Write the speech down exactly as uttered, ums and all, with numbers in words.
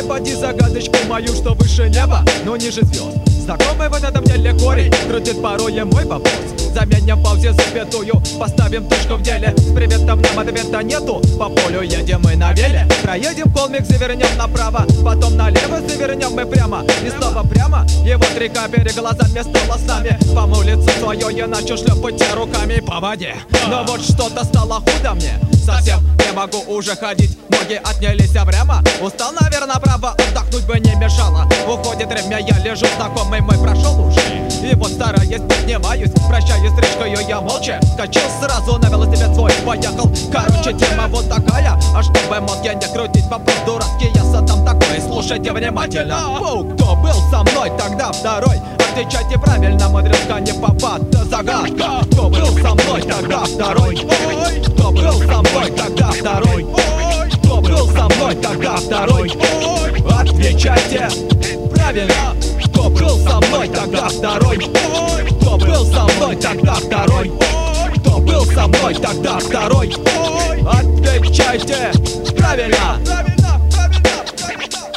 Ой, поди загадочку мою, что выше неба, но ниже звезд. Знакомый в этом деле корень крутит порой мой вопрос. Заменим в паузе запятую, поставим точку в деле. С приветом нам ответа нету, по полю едем мы на веле. Проедем холмик, завернем направо, потом налево завернем мы прямо. И снова прямо, его три капери глазами стало с нами. Помыл лицо свое, я начал шлепать руками по воде. Но вот что-то стало худо мне, совсем не могу уже ходить. Ноги отнялись прямо, устал, наверное, право, отдохнуть бы не мешало. Уходит время, я лежу, знакомый мой прошел уже. И вот стараясь, поднимаюсь, прощаюсь с речкою, я молча скачал сразу на велосипед свой, поехал. Короче, тема вот такая, а чтобы мозги не крутить, вопрос дурацкий, я задам такой, слушайте внимательно. Оу, кто был со мной тогда второй? Отвечайте правильно, мудреца не попад, да загадка. Кто был со мной тогда второй? Ой, кто был со мной тогда второй? Ой, кто был со мной тогда второй? Ой, отвечайте правильно. Кто был со мной тогда второй? Ой, кто был со мной тогда второй? Ой, кто был со мной тогда второй? Ой, отвечайте правильно. Правильно, правильно, правильно.